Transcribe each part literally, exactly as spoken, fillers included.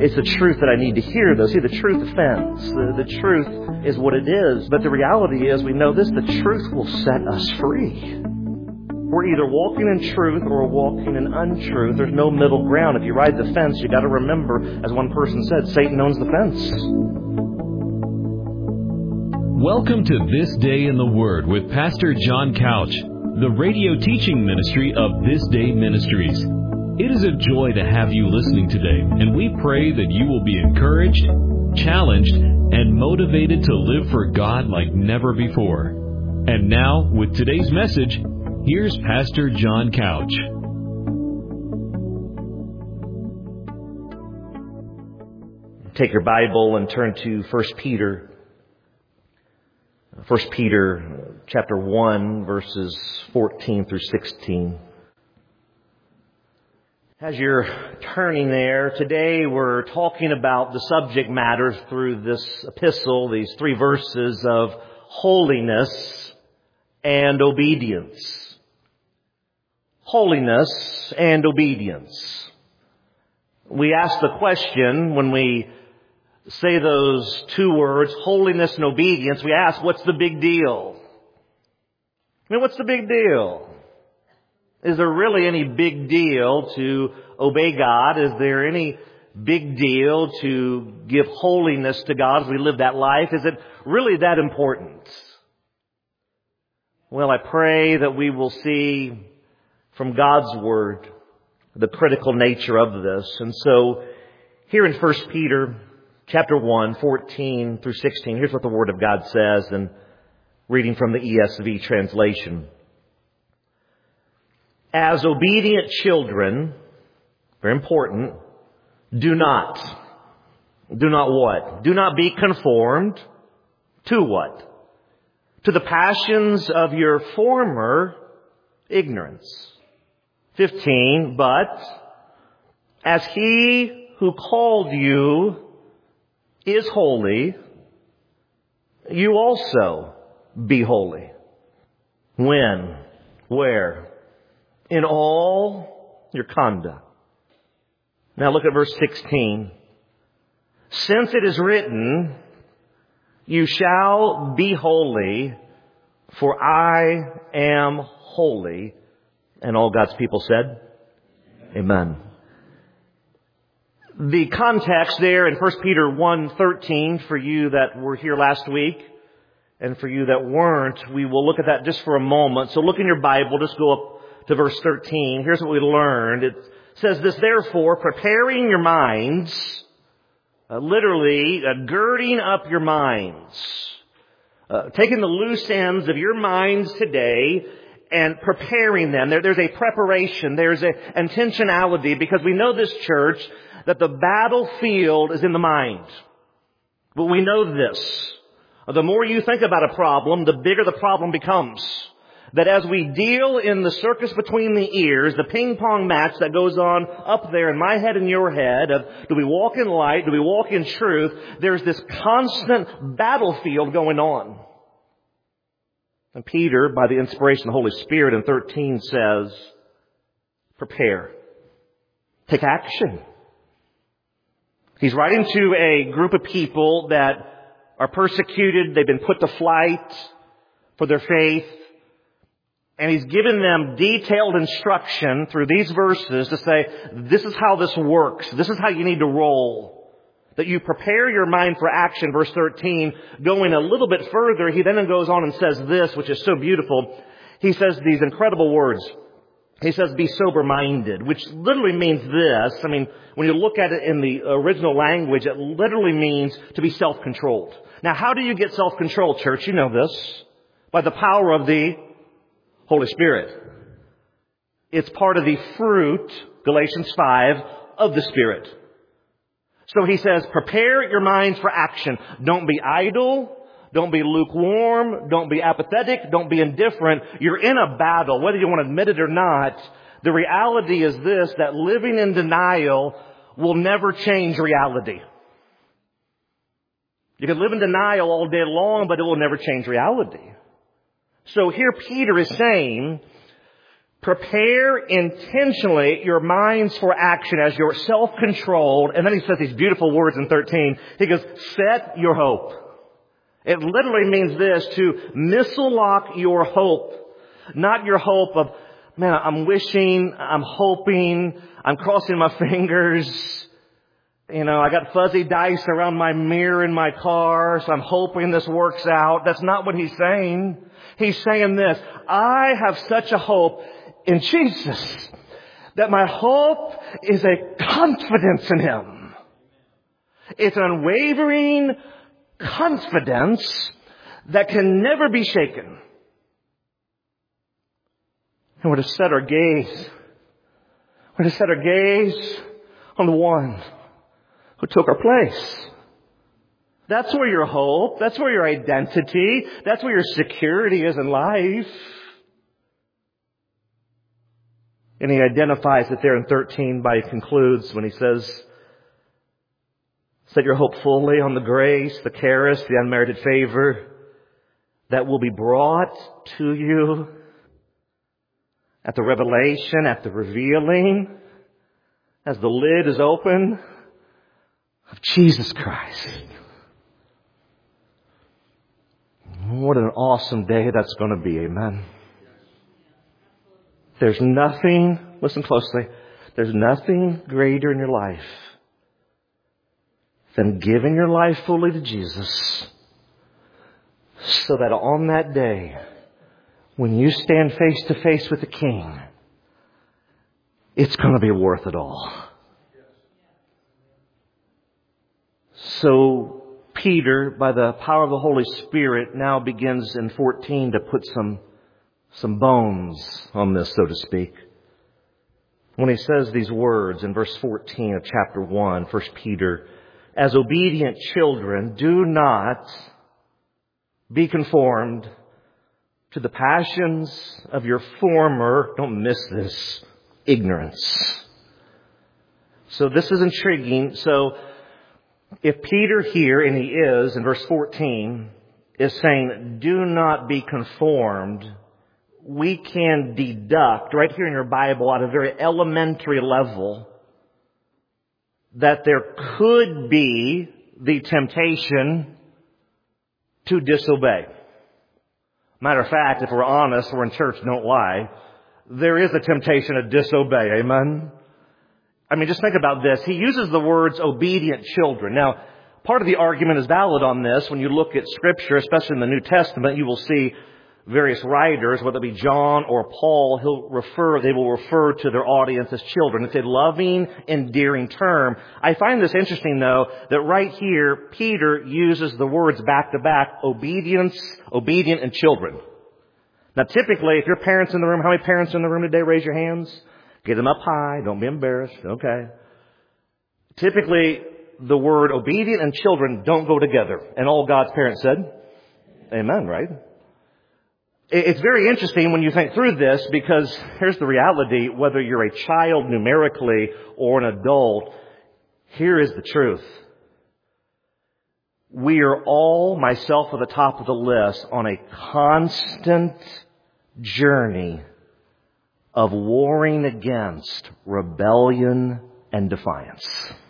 It's the truth that I need to hear, though. See, the truth offends. The, the truth is what it is. But the reality is, we know this, the truth will set us free. We're either walking in truth or we're walking in untruth. There's no middle ground. If you ride the fence, you got to remember, as one person said, Satan owns the fence. Welcome to This Day in the Word with Pastor John Couch, the radio teaching ministry of This Day Ministries. It is a joy to have you listening today, and we pray that you will be encouraged, challenged, and motivated to live for God like never before. And now, with today's message, here's Pastor John Couch. Take your Bible and turn to First Peter. First Peter chapter one, verses fourteen through sixteen. As you're turning there, today we're talking about the subject matter through this epistle, these three verses of holiness and obedience. Holiness and obedience. We ask the question when we say those two words, holiness and obedience, we ask, what's the big deal? I mean, what's the big deal? Is there really any big deal to obey God? Is there any big deal to give holiness to God as we live that life? Is it really that important? Well, I pray that we will see from God's Word the critical nature of this. And so, here in First Peter chapter one, fourteen through sixteen, here's what the Word of God says, and reading from the E S V translation. As obedient children, very important, do not, do not what? Do not be conformed to what? To the passions of your former ignorance. fifteen, but as He who called you is holy, you also be holy. When? Where? In all your conduct. Now look at verse sixteen. Since it is written, you shall be holy, for I am holy. And all God's people said, Amen. The context there in First Peter one thirteen, for you that were here last week, and for you that weren't, we will look at that just for a moment. So look in your Bible, just go up to verse thirteen. Here's what we learned. It says this, therefore, preparing your minds, uh, literally uh, girding up your minds, uh, taking the loose ends of your minds today and preparing them. There, there's a preparation, there's a intentionality, because we know this, church, that the battlefield is in the mind. But we know this. The more you think about a problem, the bigger the problem becomes. That as we deal in the circus between the ears, the ping pong match that goes on up there in my head and your head of do we walk in light, do we walk in truth, there's this constant battlefield going on. And Peter, by the inspiration of the Holy Spirit in thirteen says, prepare. Take action. He's writing to a group of people that are persecuted, they've been put to flight for their faith. And he's given them detailed instruction through these verses to say, this is how this works. This is how you need to roll. That you prepare your mind for action. Verse thirteen, going a little bit further, he then goes on and says this, which is so beautiful. He says these incredible words. He says, be sober-minded, which literally means this. I mean, when you look at it in the original language, it literally means to be self-controlled. Now, how do you get self-control, church? You know this. By the power of the Holy Spirit. It's part of the fruit, Galatians five, of the Spirit. So he says, prepare your minds for action. Don't be idle. Don't be lukewarm. Don't be apathetic. Don't be indifferent. You're in a battle, whether you want to admit it or not. The reality is this, that living in denial will never change reality. You can live in denial all day long, but it will never change reality. So here Peter is saying, Prepare intentionally your minds for action as you're self-controlled. And then he says these beautiful words in thirteen. He goes, set your hope. It literally means this, to missile-lock your hope. Not your hope of, man, I'm wishing, I'm hoping, I'm crossing my fingers. You know, I got fuzzy dice around my mirror in my car, so I'm hoping this works out. That's not what he's saying. He's saying this, I have such a hope in Jesus that my hope is a confidence in Him. It's an unwavering confidence that can never be shaken. And we're to set our gaze. We're to set our gaze on the one who took our place. That's where your hope, that's where your identity, that's where your security is in life. And he identifies it there in thirteen by he concludes when he says, set your hope fully on the grace, the charis, the unmerited favor that will be brought to you at the revelation, at the revealing, as the lid is open of Jesus Christ. What an awesome day that's going to be, amen. There's nothing, listen closely, there's nothing greater in your life than giving your life fully to Jesus, so that on that day, when you stand face to face with the King, it's going to be worth it all. So Peter, by the power of the Holy Spirit, now begins in fourteen to put some some bones on this, so to speak. When he says these words in verse fourteen of chapter one, First Peter, as obedient children, do not be conformed to the passions of your former, don't miss this, ignorance. So this is intriguing. So if Peter here, and he is, in verse fourteen, is saying, do not be conformed, we can deduct right here in your Bible at a very elementary level that there could be the temptation to disobey. Matter of fact, if we're honest, we're in church, don't lie, there is a temptation to disobey, amen? I mean, just think about this. He uses the words obedient children. Now, part of the argument is valid on this. When you look at Scripture, especially in the New Testament, you will see various writers, whether it be John or Paul, he'll refer, they will refer to their audience as children. It's a loving, endearing term. I find this interesting, though, that right here, Peter uses the words back to back, obedience, obedient, and children. Now, typically, if your parents in the room, how many parents in the room today? Raise your hands. Get them up high. Don't be embarrassed. Okay. Typically, the word obedient and children don't go together. And all God's parents said, amen, right? It's very interesting when you think through this, because here's the reality. Whether you're a child numerically or an adult, here is the truth. We are all, myself at the top of the list, on a constant journey of warring against rebellion and defiance.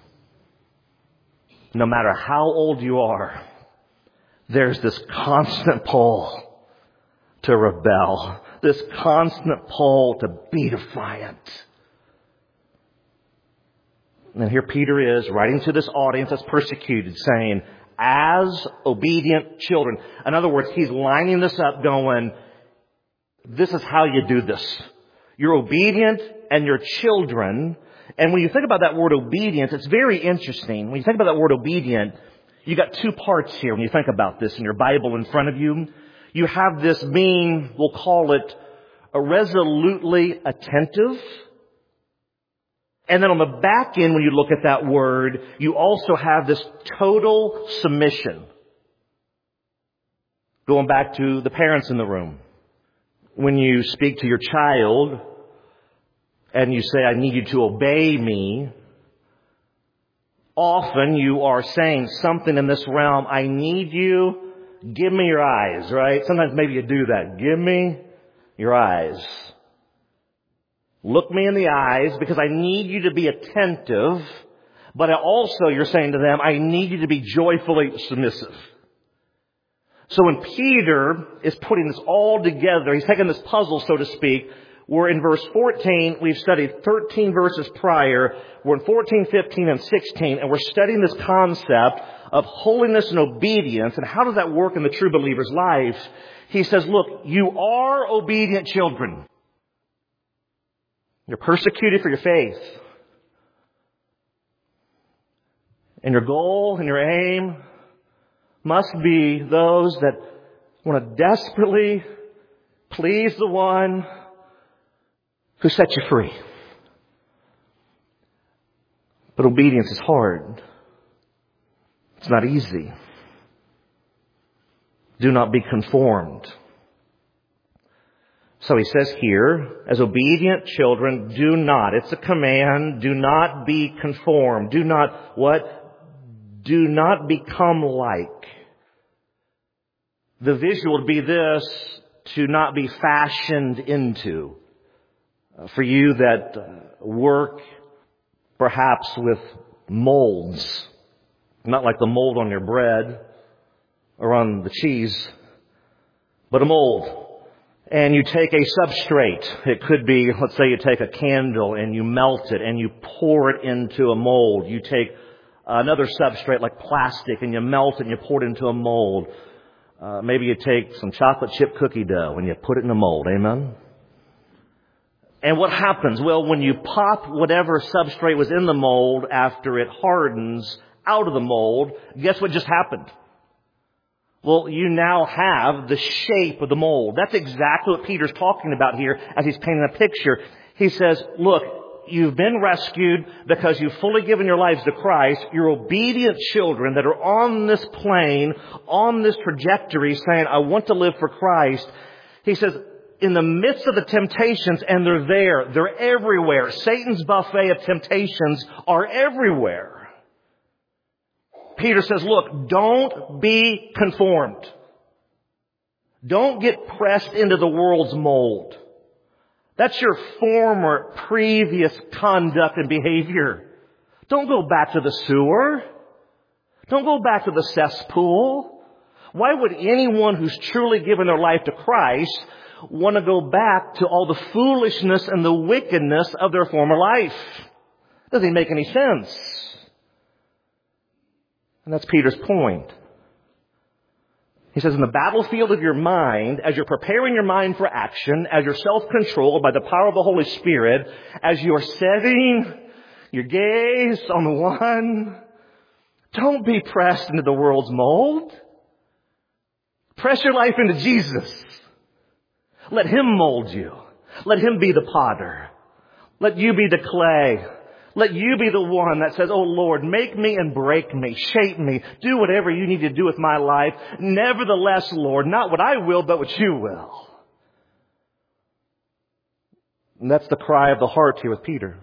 No matter how old you are, there's this constant pull to rebel, this constant pull to be defiant. And here Peter is writing to this audience that's persecuted, saying, as obedient children. In other words, he's lining this up going, this is how you do this. You're obedient and you're children. And when you think about that word obedience, it's very interesting. When you think about that word obedient, you got two parts here when you think about this in your Bible in front of you. You have this being, we'll call it, a resolutely attentive. And then on the back end, when you look at that word, you also have this total submission. Going back to the parents in the room. When you speak to your child and you say, I need you to obey me, often you are saying something in this realm, I need you, give me your eyes, right? Sometimes maybe you do that. Give me your eyes. Look me in the eyes because I need you to be attentive. But also, you're saying to them, I need you to be joyfully submissive. So when Peter is putting this all together, he's taking this puzzle, so to speak. We're in verse fourteen. We've studied thirteen verses prior. We're in fourteen, fifteen, and sixteen. And we're studying this concept of holiness and obedience. And how does that work in the true believer's life? He says, look, you are obedient children. You're persecuted for your faith. And your goal and your aim must be those that want to desperately please the one who set you free. But obedience is hard. It's not easy. Do not be conformed. So he says here, as obedient children, do not. It's a command. Do not be conformed. Do not what? Do not become like. The visual would be this, to not be fashioned into. Uh, for you that uh, work perhaps with molds, not like the mold on your bread or on the cheese, but a mold. And you take a substrate. It could be, let's say you take a candle and you melt it and you pour it into a mold. You take another substrate like plastic and you melt it and you pour it into a mold. Uh, maybe you take some chocolate chip cookie dough and you put it in a mold. Amen? And what happens? Well, when you pop whatever substrate was in the mold after it hardens out of the mold, guess what just happened? Well, you now have the shape of the mold. That's exactly what Peter's talking about here as he's painting a picture. He says, look, you've been rescued because you've fully given your lives to Christ. You're obedient children that are on this plane, on this trajectory, saying, I want to live for Christ. He says, in the midst of the temptations, and they're there, they're everywhere. Satan's buffet of temptations are everywhere. Peter says, look, don't be conformed. Don't get pressed into the world's mold. That's your former, previous conduct and behavior. Don't go back to the sewer. Don't go back to the cesspool. Why would anyone who's truly given their life to Christ want to go back to all the foolishness and the wickedness of their former life? Doesn't make any sense. And that's Peter's point. He says, in the battlefield of your mind, as you're preparing your mind for action, as you're self-controlled by the power of the Holy Spirit, as you're setting your gaze on the one, don't be pressed into the world's mold. Press your life into Jesus. Let Him mold you. Let Him be the potter. Let you be the clay. Let you be the one that says, oh Lord, make me and break me, shape me, do whatever you need to do with my life. Nevertheless, Lord, not what I will, but what you will. And that's the cry of the heart here with Peter.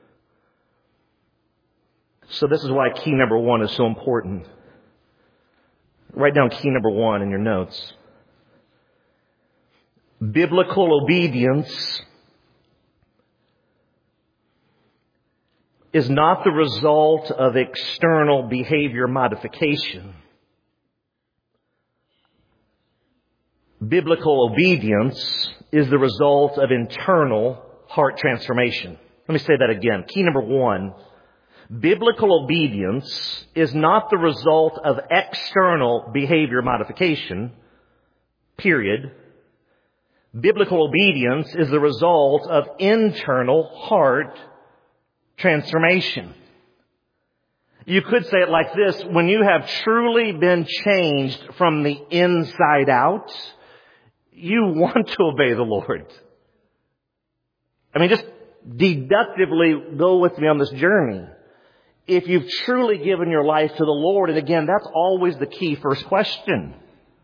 So this is why key number one is so important. Write down key number one in your notes. Biblical obedience is not the result of external behavior modification. Biblical obedience is the result of internal heart transformation. Let me say that again. Key number one. Biblical obedience is not the result of external behavior modification. Period. Biblical obedience is the result of internal heart transformation. You could say it like this: when you have truly been changed from the inside out, you want to obey the Lord. I mean, just deductively go with me on this journey. If you've truly given your life to the Lord, and again, that's always the key first question.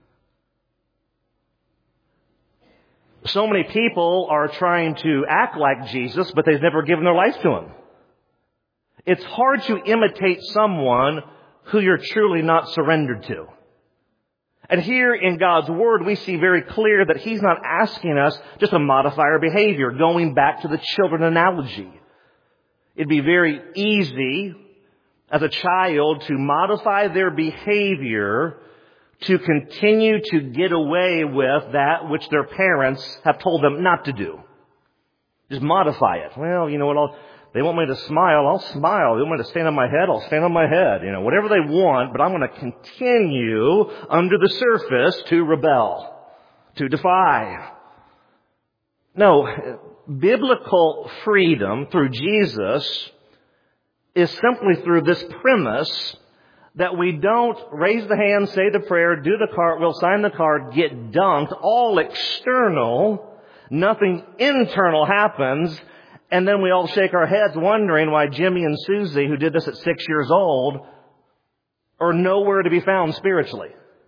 So many people are trying to act like Jesus, but they've never given their life to Him. It's hard to imitate someone who you're truly not surrendered to. And here in God's Word, we see very clear that He's not asking us just to modify our behavior, going back to the children analogy. It'd be very easy as a child to modify their behavior to continue to get away with that which their parents have told them not to do. Just modify it. Well, you know what, I'll, they want me to smile, I'll smile. They want me to stand on my head, I'll stand on my head. You know, whatever they want, but I'm going to continue under the surface to rebel, to defy. No, biblical freedom through Jesus is simply through this premise that we don't raise the hand, say the prayer, do the cartwheel, sign the card, get dunked, all external. Nothing internal happens, and then we all shake our heads wondering why Jimmy and Susie, who did this at six years old, are nowhere to be found spiritually.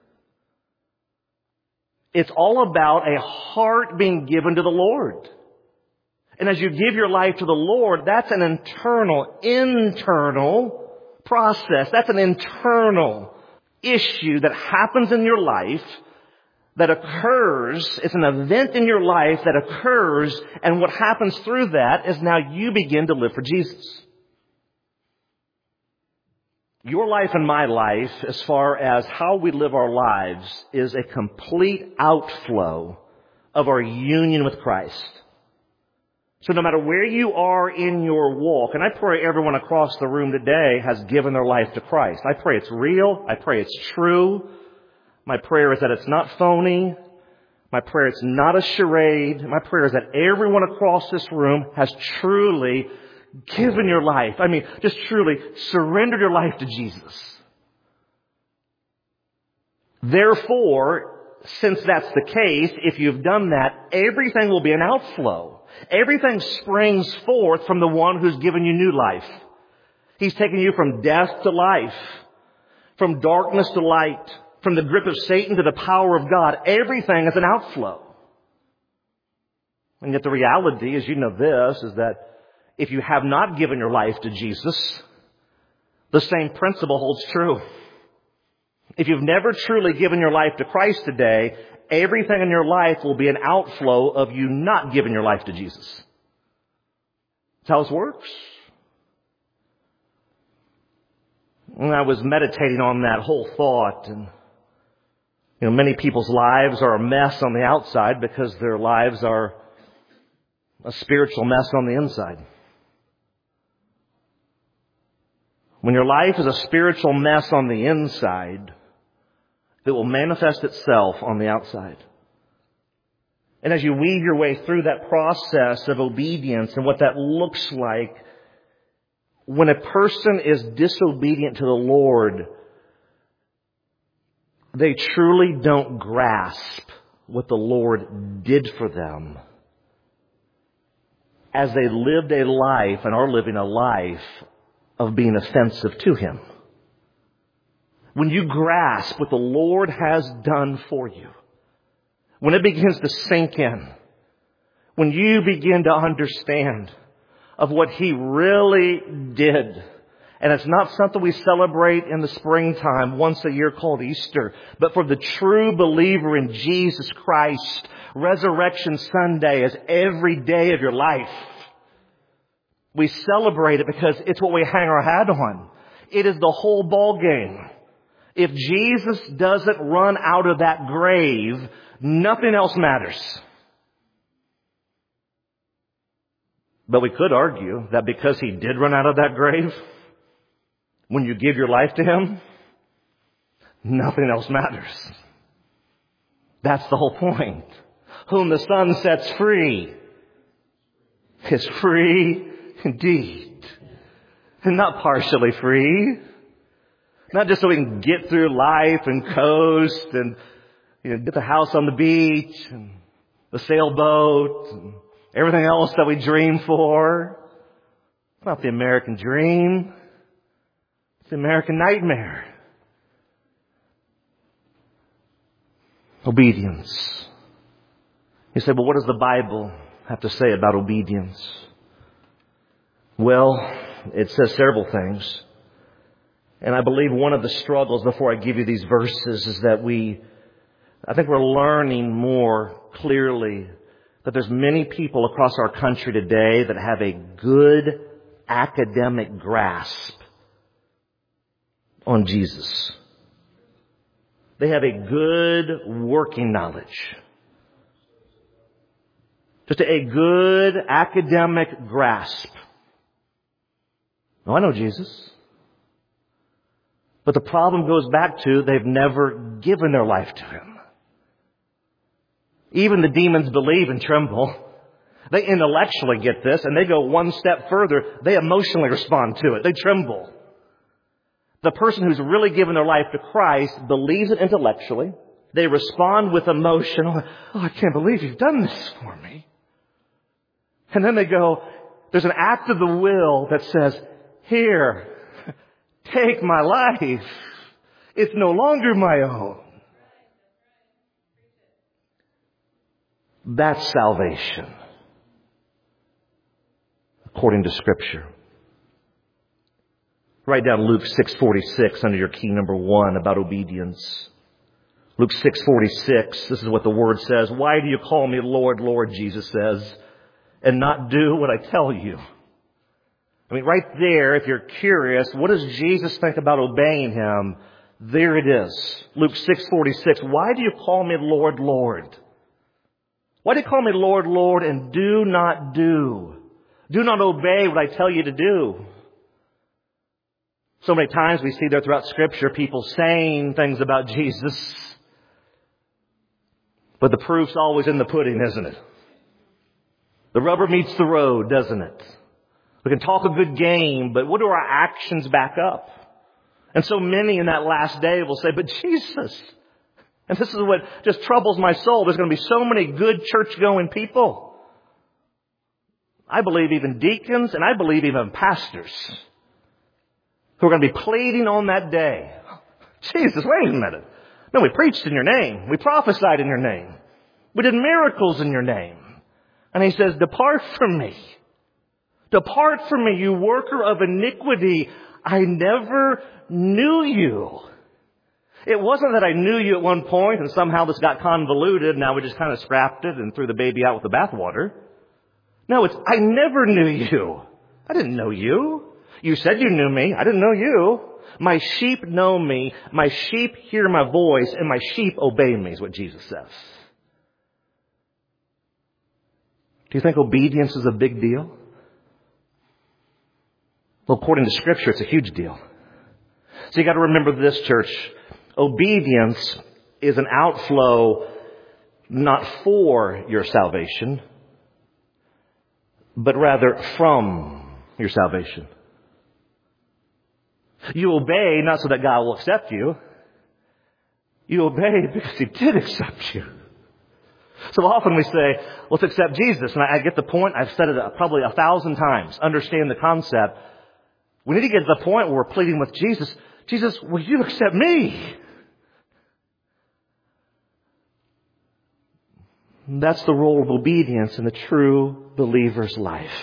It's all about a heart being given to the Lord. And as you give your life to the Lord, that's an internal, internal process. That's an internal issue that happens in your life, that occurs. It's an event in your life that occurs, and what happens through that is now you begin to live for Jesus. Your life and my life, as far as how we live our lives, is a complete outflow of our union with Christ. So no matter where you are in your walk, and I pray everyone across the room today has given their life to Christ. I pray it's real. I pray it's true. My prayer is that it's not phony. My prayer is not a charade. My prayer is that everyone across this room has truly given your life. I mean, just truly surrendered your life to Jesus. Therefore, since that's the case, if you've done that, everything will be an outflow. Everything springs forth from the one who's given you new life. He's taken you from death to life, from darkness to light, from the grip of Satan to the power of God. Everything is an outflow. And yet the reality, as you know this, is that if you have not given your life to Jesus, the same principle holds true. If you've never truly given your life to Christ today, everything in your life will be an outflow of you not giving your life to Jesus. That's how this works. And I was meditating on that whole thought, and you know, many people's lives are a mess on the outside because their lives are a spiritual mess on the inside. When your life is a spiritual mess on the inside, it will manifest itself on the outside. And as you weave your way through that process of obedience and what that looks like, when a person is disobedient to the Lord, they truly don't grasp what the Lord did for them as they lived a life and are living a life of being offensive to Him. When you grasp what the Lord has done for you, when it begins to sink in, when you begin to understand of what He really did, and it's not something we celebrate in the springtime once a year called Easter, but for the true believer in Jesus Christ, Resurrection Sunday is every day of your life. We celebrate it because it's what we hang our hat on. It is the whole ball game. If Jesus doesn't run out of that grave, nothing else matters. But we could argue that because He did run out of that grave, when you give your life to Him, nothing else matters. That's the whole point. Whom the Son sets free is free indeed. And not partially free. Not just so we can get through life and coast and, you know, get the house on the beach and the sailboat and everything else that we dream for. It's not the American dream. It's the American nightmare. Obedience. You say, well, what does the Bible have to say about obedience? Well, it says several things. And I believe one of the struggles, before I give you these verses, is that we I think we're learning more clearly that there's many people across our country today that have a good academic grasp on Jesus. They have a good working knowledge. Just a good academic grasp. Oh, I know Jesus. But the problem goes back to they've never given their life to Him. Even the demons believe and tremble. They intellectually get this, and they go one step further. They emotionally respond to it. They tremble. The person who's really given their life to Christ believes it intellectually. They respond with emotion. Oh, I can't believe you've done this for me. And then they go, there's an act of the will that says, here, take my life. It's no longer my own. That's salvation, according to Scripture. Write down Luke six forty-six under your key number one about obedience. Luke six forty-six, this is what the Word says. Why do you call me Lord, Lord, Jesus says, and not do what I tell you? I mean, right there, if you're curious, what does Jesus think about obeying Him? There it is. Luke six forty-six. Why do you call me Lord, Lord? Why do you call me Lord, Lord, and do not do? Do not obey what I tell you to do. So many times we see there throughout Scripture people saying things about Jesus. But the proof's always in the pudding, isn't it? The rubber meets the road, doesn't it? We can talk a good game, but what do our actions back up? And so many in that last day will say, but Jesus. And this is what just troubles my soul. There's going to be so many good church-going people. I believe even deacons, and I believe even pastors, who are going to be pleading on that day. Jesus, wait a minute. No, we preached in your name. We prophesied in your name. We did miracles in your name. And He says, depart from me. Depart from me, you worker of iniquity. I never knew you. It wasn't that I knew you at one point and somehow this got convoluted. Now we just kind of scrapped it and threw the baby out with the bathwater. No, it's, I never knew you. I didn't know you. You said you knew me. I didn't know you. My sheep know me. My sheep hear my voice, and my sheep obey me, is what Jesus says. Do you think obedience is a big deal? Well, according to Scripture, it's a huge deal. So you got to remember this, church. Obedience is an outflow not for your salvation, but rather from your salvation. You obey not so that God will accept you. You obey because He did accept you. So often we say, let's accept Jesus. And I, I get the point. I've said it probably a thousand times. Understand the concept. We need to get to the point where we're pleading with Jesus. Jesus, will you accept me? That's the role of obedience in the true believer's life.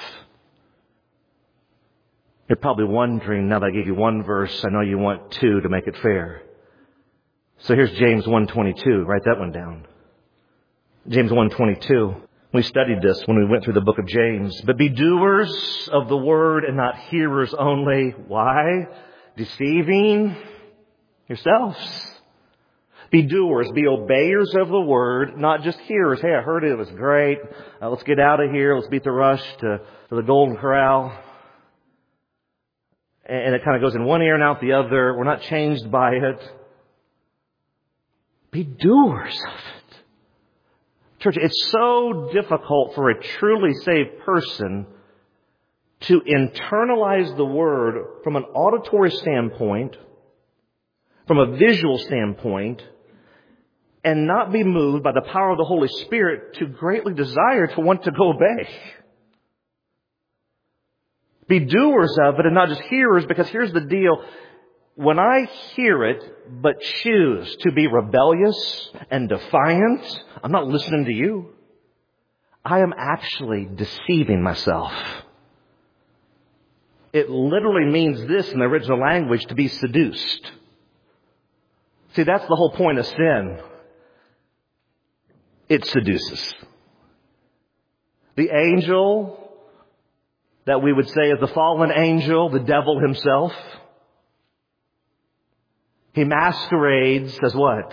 You're probably wondering, now that I gave you one verse, I know you want two to make it fair. So here's James one twenty-two. Write that one down. James one twenty-two. We studied this when we went through the book of James. But be doers of the word and not hearers only. Why? Deceiving yourselves. Be doers, be obeyers of the word, not just hearers. Hey, I heard it, it was great. Uh, let's get out of here. Let's beat the rush to, to the Golden Corral. And, and it kind of goes in one ear and out the other. We're not changed by it. Be doers of it. Church, it's so difficult for a truly saved person to internalize the word from an auditory standpoint, from a visual standpoint, and not be moved by the power of the Holy Spirit to greatly desire to want to go obey. Be doers of it and not just hearers, because here's the deal. When I hear it but choose to be rebellious and defiant, I'm not listening to you. I am actually deceiving myself. It literally means this in the original language, to be seduced. See, that's the whole point of sin. it seduces. The angel that we would say is the fallen angel, the devil himself, he masquerades as what?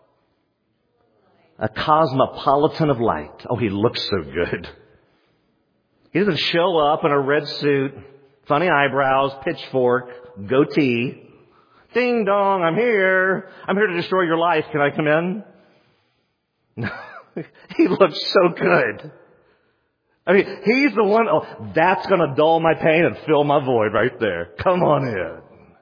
A cosmopolitan of light. Oh, he looks so good. He doesn't show up in a red suit, funny eyebrows, pitchfork, goatee. Ding dong, I'm here. I'm here to destroy your life. Can I come in? No. He looks so good. I mean, he's the one, oh, that's going to dull my pain and fill my void right there. Come on in.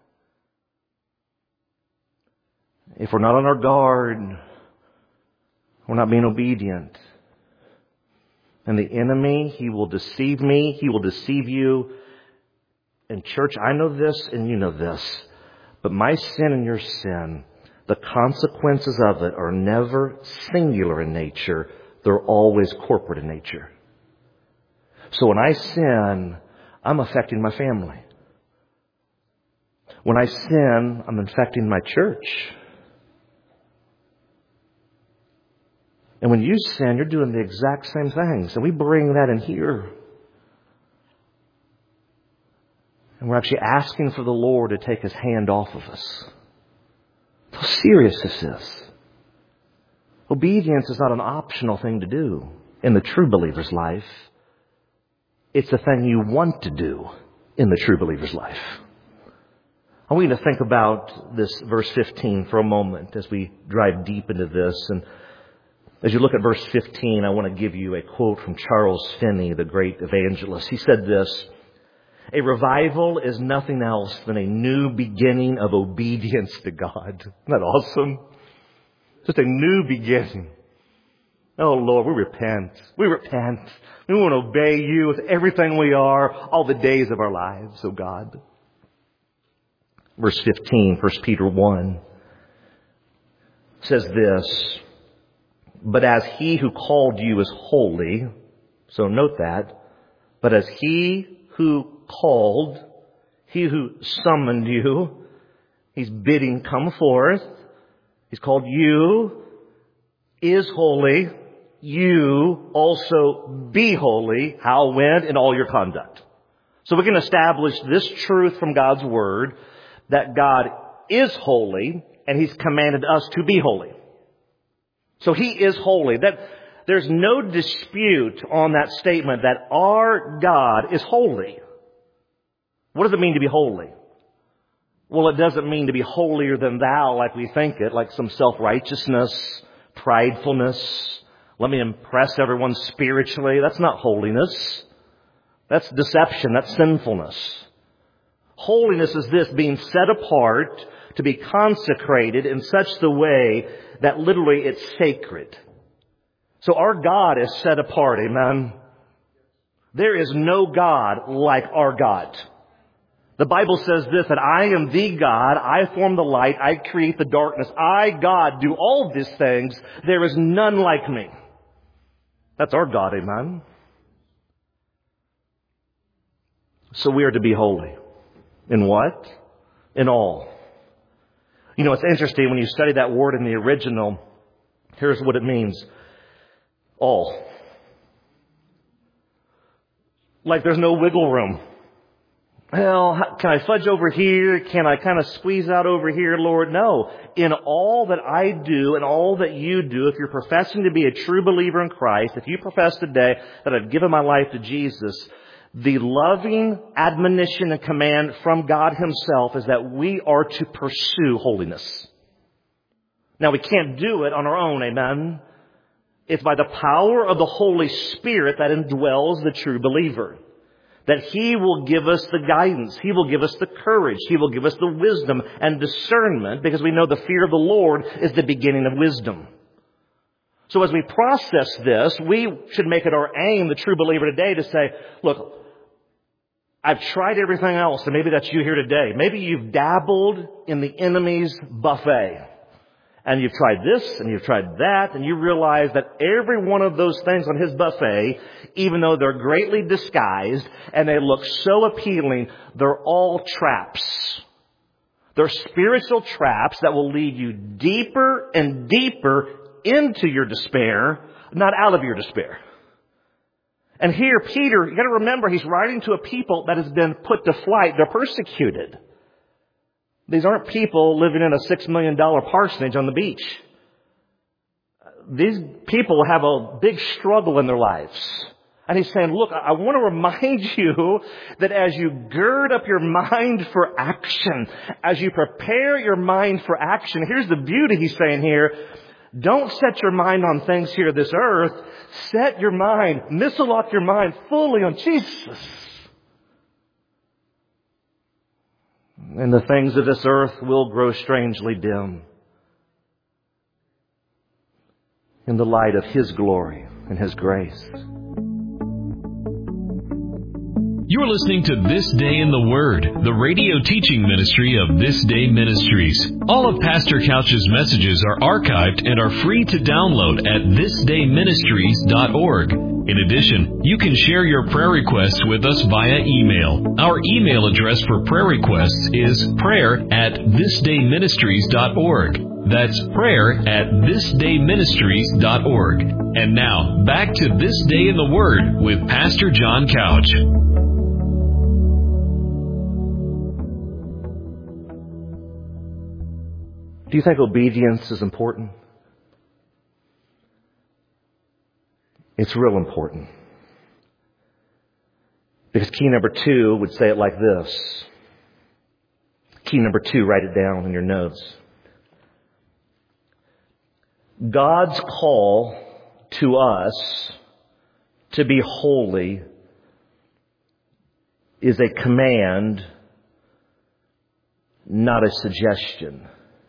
If we're not on our guard, we're not being obedient. And the enemy, he will deceive me. He will deceive you. And church, I know this and you know this. But my sin and your sin, the consequences of it are never singular in nature. They're always corporate in nature. So when I sin, I'm affecting my family. When I sin, I'm infecting my church. And when you sin, you're doing the exact same things. And we bring that in here. And we're actually asking for the Lord to take His hand off of us. How serious this is. Obedience is not an optional thing to do in the true believer's life. It's the thing you want to do in the true believer's life. I want you to think about this verse fifteen for a moment as we drive deep into this. And as you look at verse fifteen, I want to give you a quote from Charles Finney, the great evangelist. He said this: "A revival is nothing else than a new beginning of obedience to God." Isn't that awesome? Just a new beginning. Oh Lord, we repent. We repent. We want to obey you with everything we are, all the days of our lives, oh God. Verse fifteen, First Peter one says this: "But as He who called you is holy," so note that, "but as He who called, He who summoned you," He's bidding, come forth. He's called you, is holy. You also be holy. How, when? In all your conduct. So we can establish this truth from God's Word, that God is holy and He's commanded us to be holy. So He is holy. That there's no dispute on that statement that our God is holy. What does it mean to be holy? Well, it doesn't mean to be holier than thou like we think it, like some self-righteousness, pridefulness. Let me impress everyone spiritually. That's not holiness. That's deception. That's sinfulness. Holiness is this: being set apart to be consecrated in such the way that literally it's sacred. So our God is set apart, amen? There is no God like our God. The Bible says this, that I am the God, I form the light, I create the darkness. I, God, do all these things. There is none like me. That's our God, amen? So we are to be holy. In what? In all. You know, it's interesting when you study that word in the original. Here's what it means. All. Like there's no wiggle room. Well, can I fudge over here? Can I kind of squeeze out over here, Lord? No. In all that I do and all that you do, if you're professing to be a true believer in Christ, if you profess today that I've given my life to Jesus, the loving admonition and command from God Himself is that we are to pursue holiness. Now, we can't do it on our own, amen? It's by the power of the Holy Spirit that indwells the true believer. That He will give us the guidance. He will give us the courage. He will give us the wisdom and discernment, because we know the fear of the Lord is the beginning of wisdom. So as we process this, we should make it our aim, the true believer today, to say, look, I've tried everything else, and maybe that's you here today. Maybe you've dabbled in the enemy's buffet. And you've tried this, and you've tried that, and you realize that every one of those things on His buffet, even though they're greatly disguised and they look so appealing, they're all traps. They're spiritual traps that will lead you deeper and deeper into your despair not out of your despair. And here, Peter, you got to remember, he's writing to a people that has been put to flight. They're persecuted. These aren't people living in a six million dollars parsonage on the beach. These people have a big struggle in their lives. And he's saying, look, I want to remind you that as you gird up your mind for action, as you prepare your mind for action, here's the beauty he's saying here. Don't set your mind on things here, this earth. Set your mind, missile lock your mind fully on Jesus. And the things of this earth will grow strangely dim in the light of His glory and His grace. You're listening to This Day in the Word, the radio teaching ministry of This Day Ministries. All of Pastor Couch's messages are archived and are free to download at this day ministries dot org. In addition, you can share your prayer requests with us via email. Our email address for prayer requests is prayer at this day ministries dot org. That's prayer at this day ministries dot org. And now, back to This Day in the Word with Pastor John Couch. Do you think obedience is important? It's real important. Because key number two would say it like this. Key number two, write it down in your notes. God's call to us to be holy is a command, not a suggestion.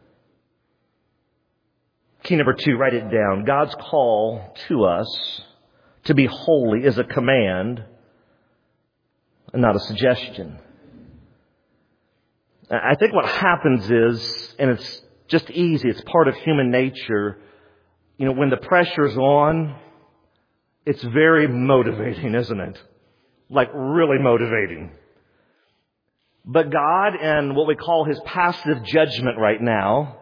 Key number two, write it down. God's call to us to be holy is a command, not a suggestion. I think what happens is, and it's just easy, it's part of human nature, you know, when the pressure's on, it's very motivating, isn't it? Like really motivating. But God, and what we call His passive judgment right now,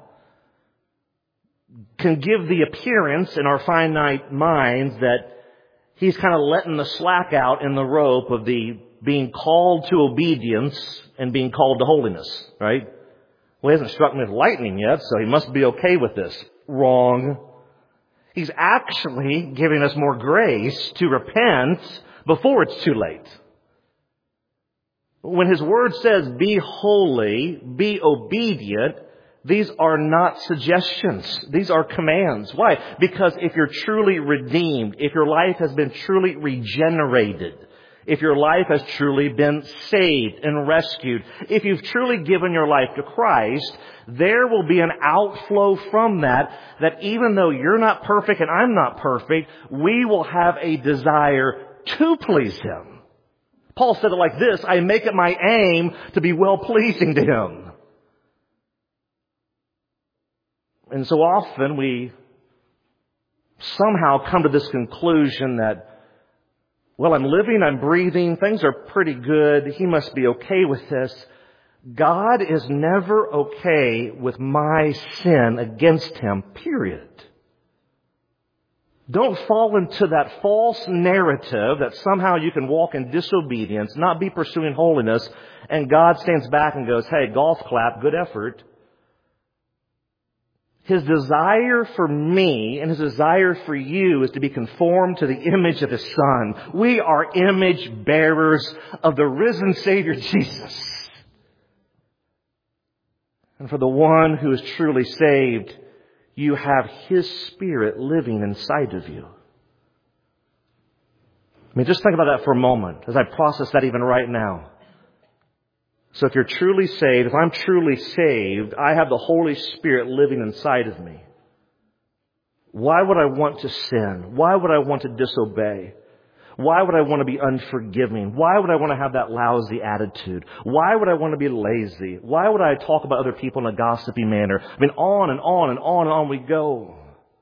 can give the appearance in our finite minds that He's kind of letting the slack out in the rope of the being called to obedience and being called to holiness, right? Well, He hasn't struck me with lightning yet, so He must be okay with this. Wrong. He's actually giving us more grace to repent before it's too late. When His Word says, be holy, be obedient, these are not suggestions. These are commands. Why? Because if you're truly redeemed, if your life has been truly regenerated, if your life has truly been saved and rescued, if you've truly given your life to Christ, there will be an outflow from that, that even though you're not perfect and I'm not perfect, we will have a desire to please Him. Paul said it like this, I make it my aim to be well-pleasing to Him. And so often we somehow come to this conclusion that, well, I'm living, I'm breathing, things are pretty good, He must be okay with this. God is never okay with my sin against Him, period. Don't fall into that false narrative that somehow you can walk in disobedience, not be pursuing holiness, and God stands back and goes, hey, golf clap, good effort. His desire for me and His desire for you is to be conformed to the image of His Son. We are image bearers of the risen Savior Jesus. And for the one who is truly saved, you have His Spirit living inside of you. I mean, just think about that for a moment as I process that even right now. So if you're truly saved, if I'm truly saved, I have the Holy Spirit living inside of me. Why would I want to sin? Why would I want to disobey? Why would I want to be unforgiving? Why would I want to have that lousy attitude? Why would I want to be lazy? Why would I talk about other people in a gossipy manner? I mean, on and on and on and on we go.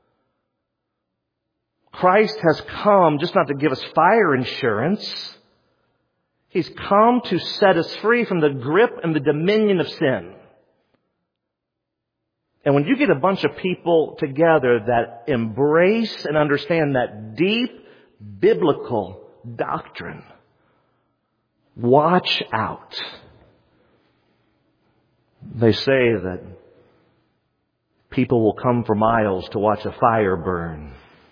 Christ has come just not to give us fire insurance. He's come to set us free from the grip and the dominion of sin. And when you get a bunch of people together that embrace and understand that deep biblical doctrine, watch out. They say that people will come for miles to watch a fire burn.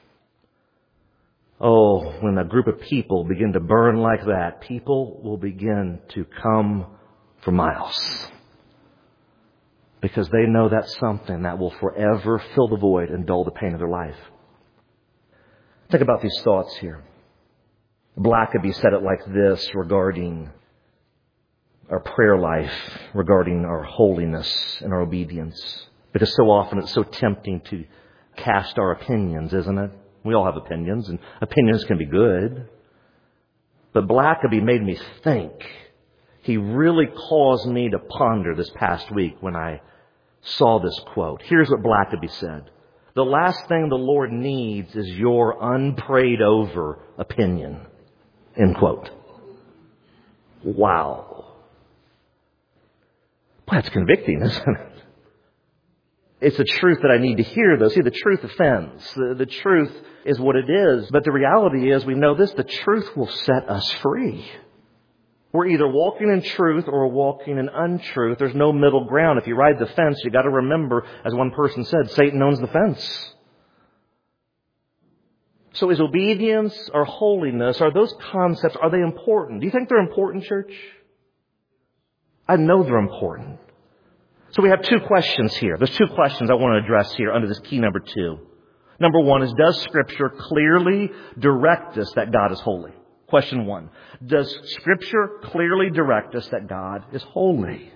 Oh, when a group of people begin to burn like that, people will begin to come for miles. Because they know that's something that will forever fill the void and dull the pain of their life. Think about these thoughts here. Blackaby said it like this regarding our prayer life, regarding our holiness and our obedience. Because so often it's so tempting to cast our opinions, isn't it? We all have opinions, and opinions can be good. But Blackaby made me think. He really caused me to ponder this past week when I saw this quote. Here's what Blackaby said. The last thing the Lord needs is your unprayed over opinion. End quote. Wow. Boy, that's convicting, isn't it? It's a truth that I need to hear, though. See, the truth offends. The, the truth is what it is. But the reality is, we know this, the truth will set us free. We're either walking in truth or we're walking in untruth. There's no middle ground. If you ride the fence, you got to remember, as one person said, Satan owns the fence. So is obedience or holiness, are those concepts, are they important? Do you think they're important, church? I know they're important. So we have two questions here. There's two questions I want to address here under this key number two. Number one is, does Scripture clearly direct us that God is holy? Question one. Does Scripture clearly direct us that God is holy?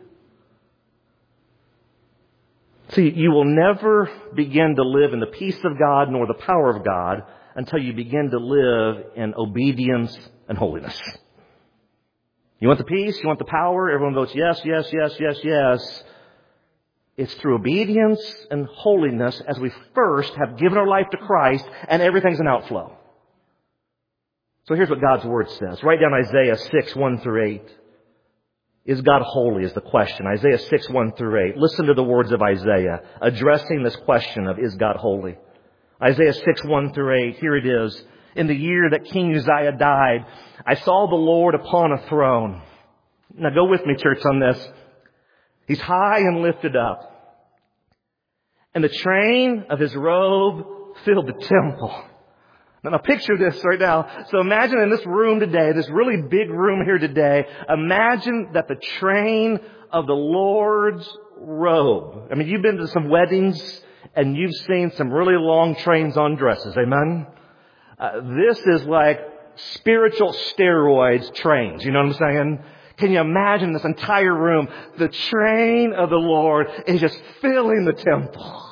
See, you will never begin to live in the peace of God nor the power of God until you begin to live in obedience and holiness. You want the peace? You want the power? Everyone votes yes, yes, yes, yes, yes. It's through obedience and holiness as we first have given our life to Christ, and everything's an outflow. So here's what God's Word says. Write down Isaiah six, one through eight. Is God holy is the question. Isaiah six, one through eight. Listen to the words of Isaiah addressing this question of, is God holy? Isaiah six, one through eight. Here it is. In the year that King Uzziah died, I saw the Lord upon a throne. Now go with me, church, on this. He's high and lifted up. And the train of his robe filled the temple. Now, now picture this right now. So imagine in this room today, this really big room here today, imagine that the train of the Lord's robe. I mean, you've been to some weddings and you've seen some really long trains on dresses. Amen? Uh, this is like spiritual steroids trains. You know what I'm saying? Can you imagine this entire room? The train of the Lord is just filling the temple.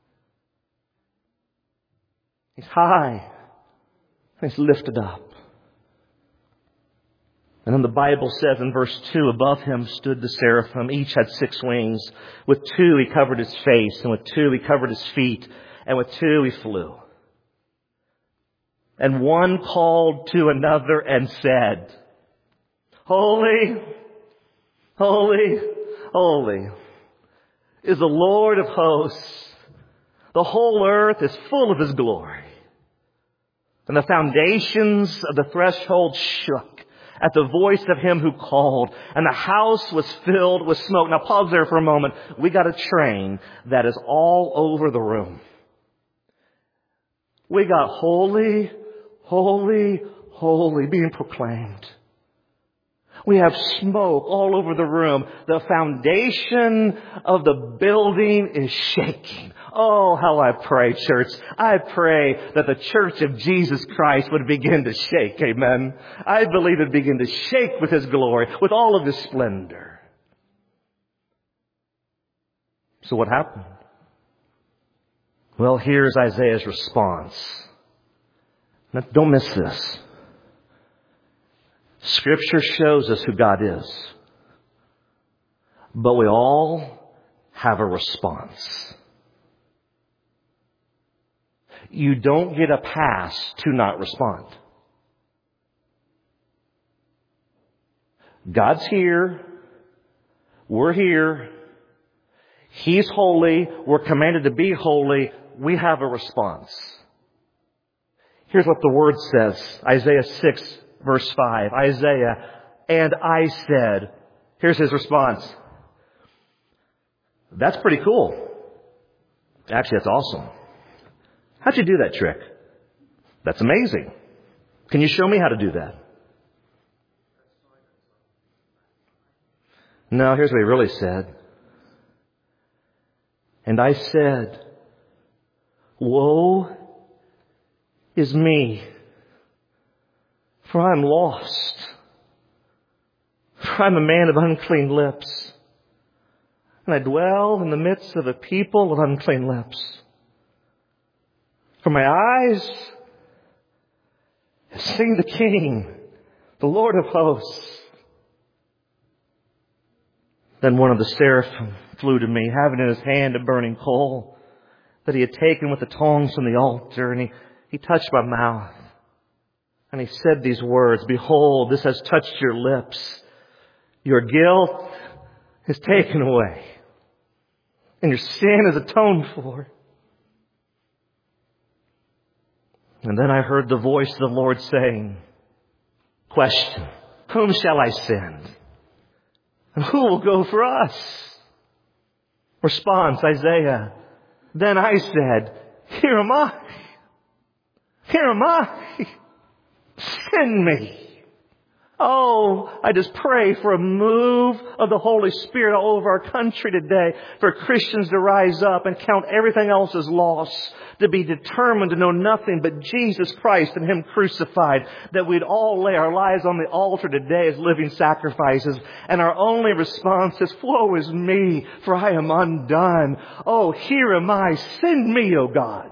He's high. He's lifted up. And then the Bible says in verse two, above him stood the seraphim. Each had six wings. With two he covered his face, and with two he covered his feet, and with two he flew. And one called to another and said, Holy, holy, holy is the Lord of hosts. The whole earth is full of His glory. And the foundations of the threshold shook at the voice of Him who called, and the house was filled with smoke. Now pause there for a moment. We got a train that is all over the room. We got holy, holy, holy being proclaimed. We have smoke all over the room. The foundation of the building is shaking. Oh, how I pray, church. I pray that the church of Jesus Christ would begin to shake. Amen. I believe it would begin to shake with His glory, with all of His splendor. So what happened? Well, here's Isaiah's response. Now, don't miss this. Scripture shows us who God is. But we all have a response. You don't get a pass to not respond. God's here. We're here. He's holy. We're commanded to be holy. We have a response. Here's what the Word says. Isaiah six, verse five. Isaiah, and I said. Here's his response. That's pretty cool. Actually, that's awesome. How'd you do that trick? That's amazing. Can you show me how to do that? No, here's what he really said. And I said, woe is me, for I'm lost. For I'm a man of unclean lips, and I dwell in the midst of a people of unclean lips. For my eyes have seen the King, the Lord of hosts. Then one of the seraphim flew to me, having in his hand a burning coal that he had taken with the tongs from the altar, and he, he touched my mouth. And he said these words, behold, this has touched your lips. Your guilt is taken away, and your sin is atoned for. And then I heard the voice of the Lord saying, question, whom shall I send? And who will go for us? Response, Isaiah. Then I said, here am I. Here am I. Send me. Oh, I just pray for a move of the Holy Spirit all over our country today, for Christians to rise up and count everything else as loss, to be determined to know nothing but Jesus Christ and Him crucified, that we'd all lay our lives on the altar today as living sacrifices, and our only response is, woe is me, for I am undone. Oh, here am I, send me, O God.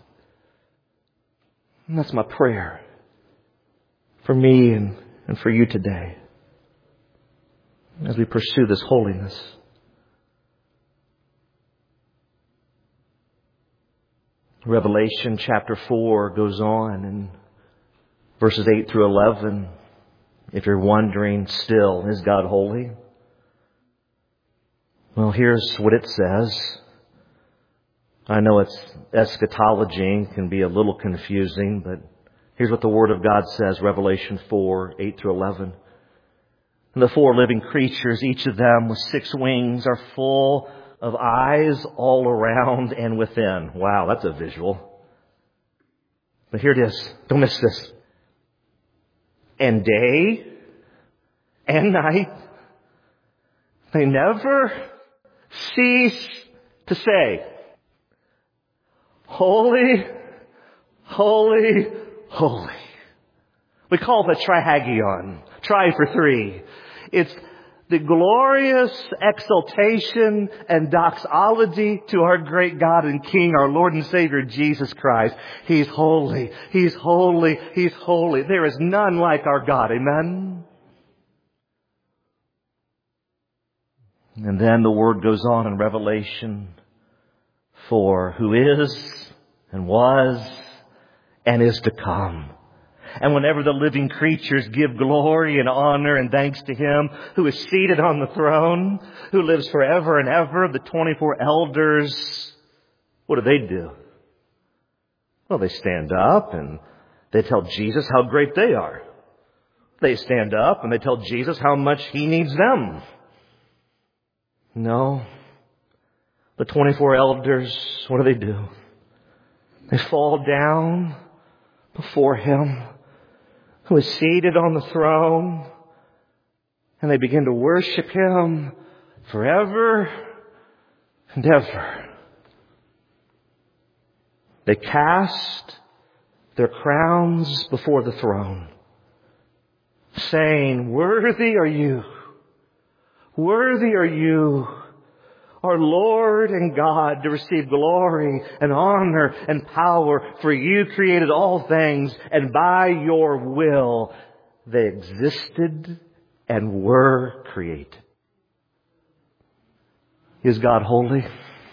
And that's my prayer for me and And for you today, as we pursue this holiness. Revelation chapter four goes on in verses eight through eleven. If you're wondering still, is God holy? Well, here's what it says. I know it's eschatology and can be a little confusing, but here's what the Word of God says, Revelation four, eight through eleven. And the four living creatures, each of them with six wings, are full of eyes all around and within. Wow, that's a visual. But here it is. Don't miss this. And day and night, they never cease to say, holy, holy, holy. We call it the trihagion. Tri for three. It's the glorious exaltation and doxology to our great God and King, our Lord and Savior, Jesus Christ. He's holy. He's holy. He's holy. There is none like our God. Amen? And then the word goes on in Revelation four, who is and was and is to come. And whenever the living creatures give glory and honor and thanks to Him who is seated on the throne, who lives forever and ever, the twenty-four elders, what do they do? Well, they stand up and they tell Jesus how great they are. They stand up and they tell Jesus how much He needs them. No. The twenty-four elders, what do they do? They fall down before Him who is seated on the throne, and they begin to worship Him forever and ever. They cast their crowns before the throne, saying, worthy are you, worthy are you, our Lord and God, to receive glory and honor and power, for you created all things, and by your will they existed and were created. Is God holy?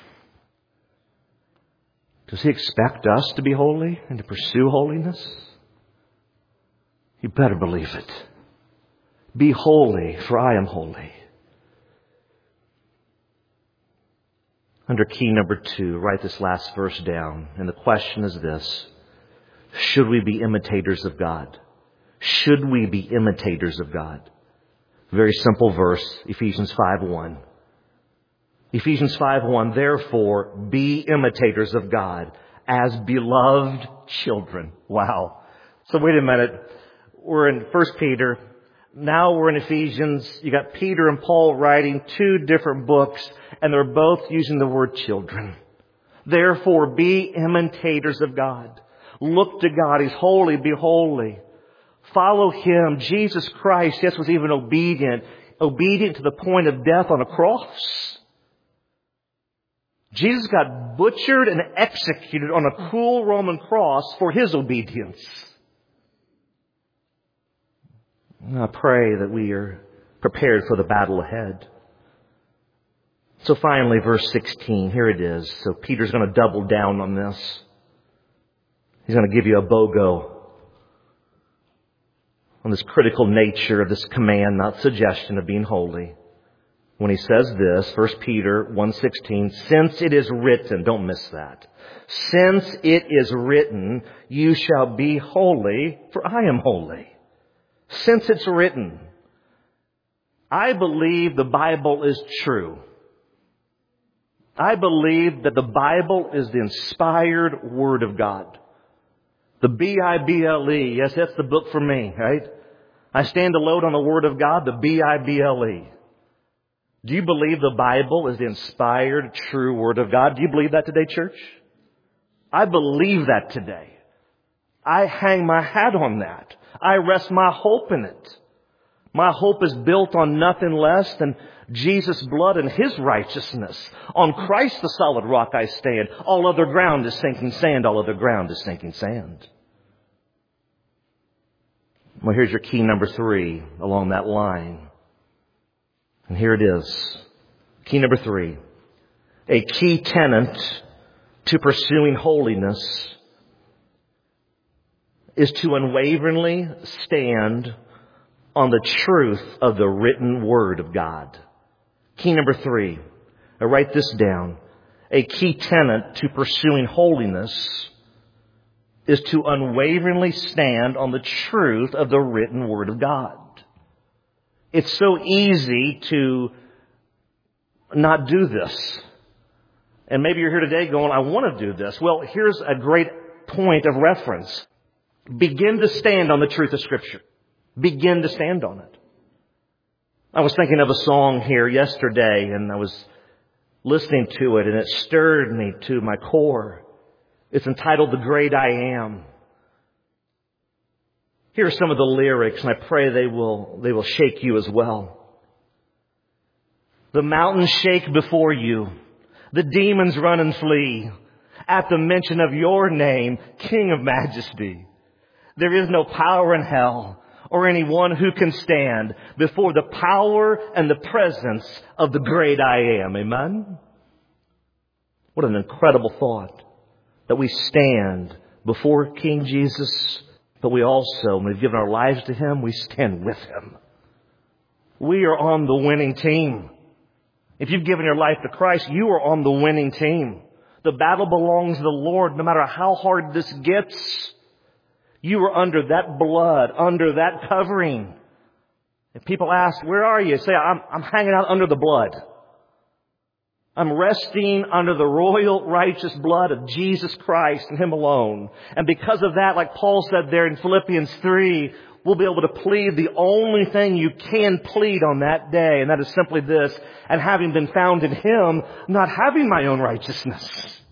Does He expect us to be holy and to pursue holiness? You better believe it. Be holy, for I am holy. Under key number two, write this last verse down. And the question is this: should we be imitators of God? Should we be imitators of God? Very simple verse, Ephesians five one. Ephesians five one, therefore, be imitators of God as beloved children. Wow. So wait a minute. We're in First Peter. Now we're in Ephesians. You got Peter and Paul writing two different books, and they're both using the word children. Therefore, be imitators of God. Look to God. He's holy. Be holy. Follow Him. Jesus Christ, yes, was even obedient. Obedient to the point of death on a cross. Jesus got butchered and executed on a cruel Roman cross for His obedience. I pray that we are prepared for the battle ahead. So finally, verse sixteen, here it is. So Peter's going to double down on this. He's going to give you a BOGO on this critical nature of this command, not suggestion, of being holy. When he says this, First Peter one sixteen, since it is written, don't miss that. Since it is written, you shall be holy, for I am holy. Since it's written. I believe the Bible is true. I believe that the Bible is the inspired Word of God. The B I B L E. Yes, that's the book for me, right? I stand alone on the Word of God, the B I B L E. Do you believe the Bible is the inspired, true Word of God? Do you believe that today, church? I believe that today. I hang my hat on that. I rest my hope in it. My hope is built on nothing less than Jesus' blood and His righteousness. On Christ the solid rock I stand. All other ground is sinking sand. All other ground is sinking sand. Well, here's your key number three along that line. And here it is. Key number three. A key tenet to pursuing holiness is to unwaveringly stand on the truth of the written Word of God. Key number three. I write this down. A key tenet to pursuing holiness is to unwaveringly stand on the truth of the written Word of God. It's so easy to not do this. And maybe you're here today going, I want to do this. Well, here's a great point of reference. Begin to stand on the truth of Scripture. Begin to stand on it. I was thinking of a song here yesterday, and I was listening to it, and it stirred me to my core. It's entitled, The Great I Am. Here are some of the lyrics, and I pray they will, they will shake you as well. The mountains shake before you. The demons run and flee at the mention of your name, King of Majesty. There is no power in hell or anyone who can stand before the power and the presence of the great I am. Amen? What an incredible thought that we stand before King Jesus, but we also, when we've given our lives to Him, we stand with Him. We are on the winning team. If you've given your life to Christ, you are on the winning team. The battle belongs to the Lord, no matter how hard this gets. You are under that blood, under that covering. If people ask, where are you? Say, I'm, I'm hanging out under the blood. I'm resting under the royal righteous blood of Jesus Christ and Him alone. And because of that, like Paul said there in Philippians three, we'll be able to plead the only thing you can plead on that day. And that is simply this: and having been found in Him, not having my own righteousness.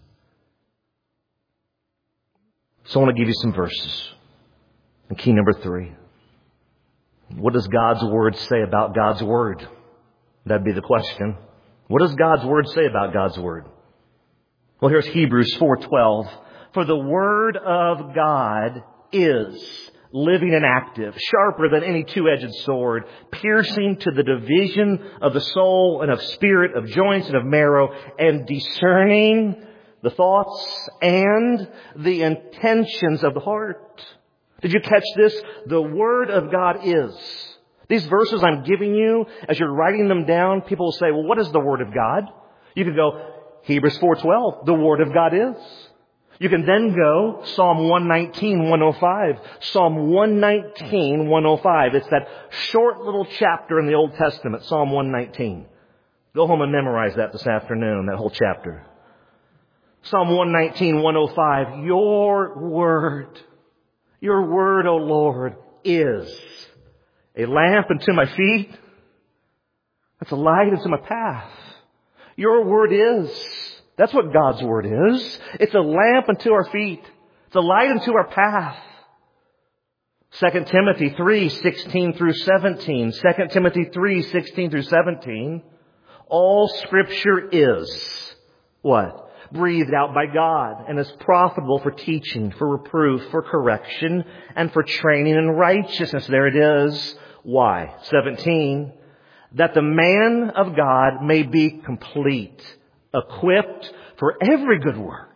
So I want to give you some verses. And key number three. What does God's Word say about God's Word? That'd be the question. What does God's Word say about God's Word? Well, here's Hebrews four twelve. For the Word of God is living and active, sharper than any two-edged sword, piercing to the division of the soul and of spirit, of joints and of marrow, and discerning the thoughts and the intentions of the heart. Did you catch this? The Word of God is. These verses I'm giving you, as you're writing them down, people will say, well, what is the Word of God? You could go, Hebrews four twelve, the Word of God is. You can then go Psalm one nineteen, one oh five. Psalm one nineteen, one oh five. It's that short little chapter in the Old Testament, Psalm one nineteen. Go home and memorize that this afternoon, that whole chapter. Psalm one nineteen, one oh five. Your Word, your Word, O Lord, is a lamp unto my feet. It's a light unto my path. Your Word is. That's what God's Word is. It's a lamp unto our feet. It's a light unto our path. Second Timothy three, sixteen through seventeen. Second Timothy three, sixteen through seventeen. All Scripture is what? Breathed out by God and is profitable for teaching, for reproof, for correction, and for training in righteousness. There it is. Why? seventeen. That the man of God may be complete, equipped for every good work.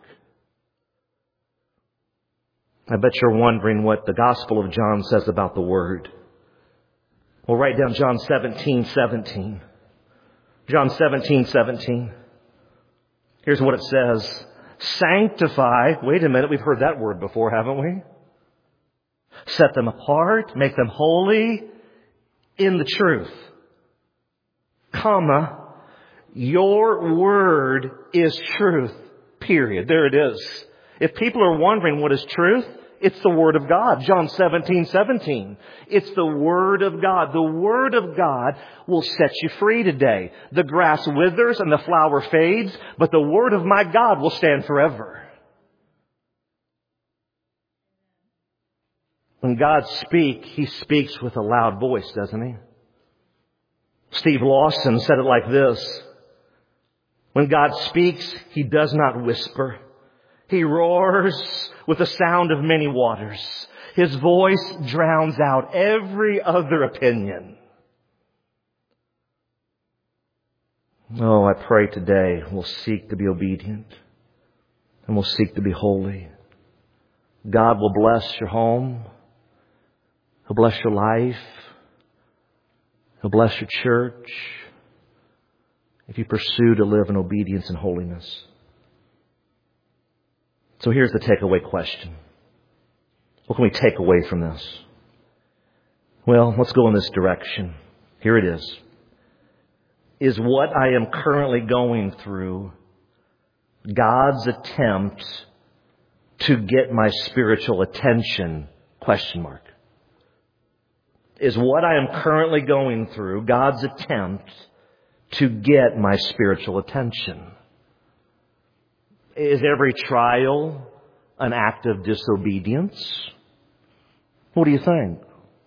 I bet you're wondering what the Gospel of John says about the Word. Well, write down John seventeen, seventeen. John seventeen, seventeen. Here's what it says. Sanctify. Wait a minute, we've heard that word before, haven't we? Set them apart, make them holy in the truth. Comma. Your Word is truth. Period. There it is. If people are wondering what is truth, it's the Word of God. John seventeen, seventeen. It's the Word of God. The Word of God will set you free today. The grass withers and the flower fades, but the Word of my God will stand forever. When God speaks, He speaks with a loud voice, doesn't He? Steve Lawson said it like this. When God speaks, He does not whisper. He roars with the sound of many waters. His voice drowns out every other opinion. Oh, I pray today we'll seek to be obedient and we'll seek to be holy. God will bless your home. He'll bless your life. He'll bless your church if you pursue to live in obedience and holiness. So here's the takeaway question. What can we take away from this? Well, let's go in this direction. Here it is. Is what I am currently going through God's attempt to get my spiritual attention? Question mark. Is what I am currently going through God's attempt to get my spiritual attention? Is every trial an act of disobedience? What do you think?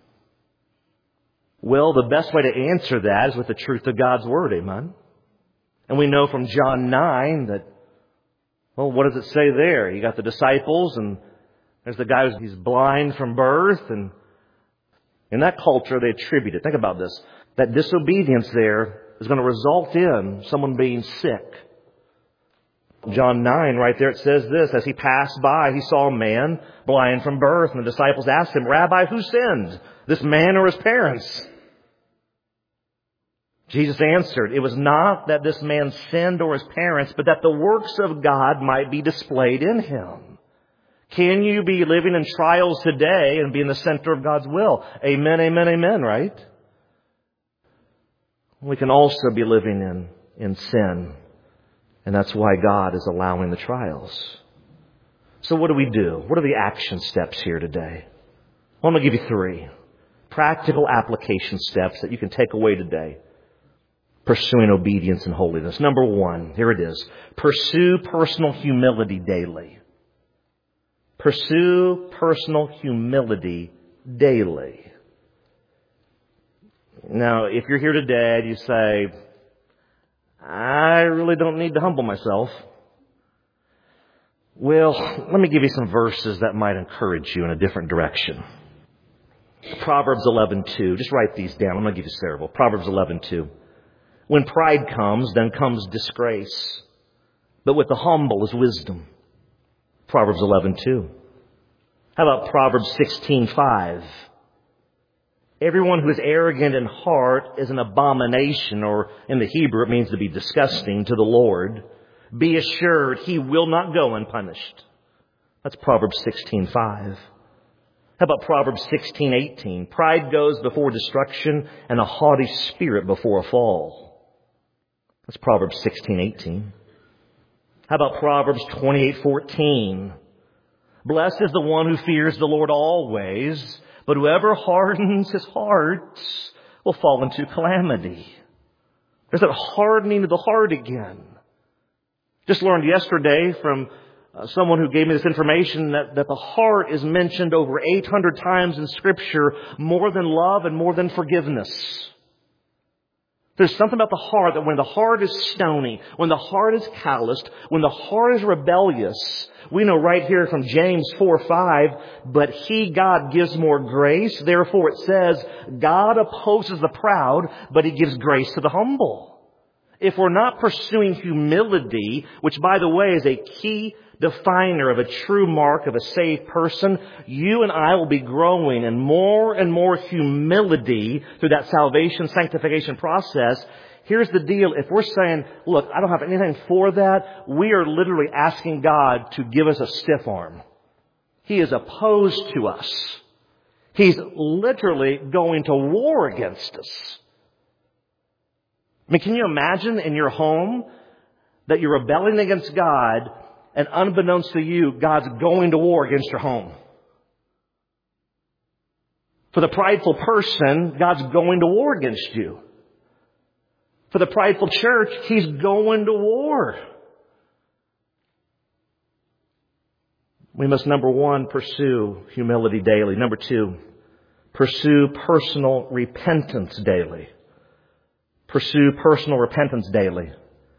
Well, the best way to answer that is with the truth of God's Word, amen? And we know from John nine that, well, what does it say there? You got the disciples and there's the guy who's he's blind from birth, and in that culture they attribute it. Think about this. That disobedience there is going to result in someone being sick. John nine, right there, it says this. As he passed by, he saw a man blind from birth. And the disciples asked him, Rabbi, who sinned, this man or his parents? Jesus answered, it was not that this man sinned or his parents, but that the works of God might be displayed in him. Can you be living in trials today and be in the center of God's will? Amen, amen, amen, right? We can also be living in, in sin. And that's why God is allowing the trials. So what do we do? What are the action steps here today? Well, I'm going to give you three practical application steps that you can take away today. Pursuing obedience and holiness. Number one, here it is. Pursue personal humility daily. Pursue personal humility daily. Now, if you're here today and you say, I really don't need to humble myself. Well, let me give you some verses that might encourage you in a different direction. Proverbs eleven two. Just write these down. I'm going to give you several. Proverbs eleven two. When pride comes, then comes disgrace. But with the humble is wisdom. Proverbs eleven two. How about Proverbs sixteen five? Everyone who is arrogant in heart is an abomination, or in the Hebrew it means to be disgusting to the Lord. Be assured He will not go unpunished. That's Proverbs sixteen five. How about Proverbs sixteen eighteen? Pride goes before destruction and a haughty spirit before a fall. That's Proverbs sixteen eighteen. How about Proverbs twenty-eight fourteen? Blessed is the one who fears the Lord always, but whoever hardens his heart will fall into calamity. There's that hardening of the heart again. Just learned yesterday from uh, someone who gave me this information that, that the heart is mentioned over eight hundred times in Scripture, more than love and more than forgiveness. There's something about the heart that when the heart is stony, when the heart is calloused, when the heart is rebellious, we know right here from James four five, but He, God, gives more grace. Therefore it says, God opposes the proud, but He gives grace to the humble. If we're not pursuing humility, which by the way is a key definer of a true mark of a saved person, you and I will be growing in more and more humility through that salvation, sanctification process. Here's the deal. If we're saying, look, I don't have anything for that, we are literally asking God to give us a stiff arm. He is opposed to us. He's literally going to war against us. I mean, can you imagine in your home that you're rebelling against God, and unbeknownst to you, God's going to war against your home? For the prideful person, God's going to war against you. For the prideful church, He's going to war. We must, number one, pursue humility daily. Number two, pursue personal repentance daily. Pursue personal repentance daily.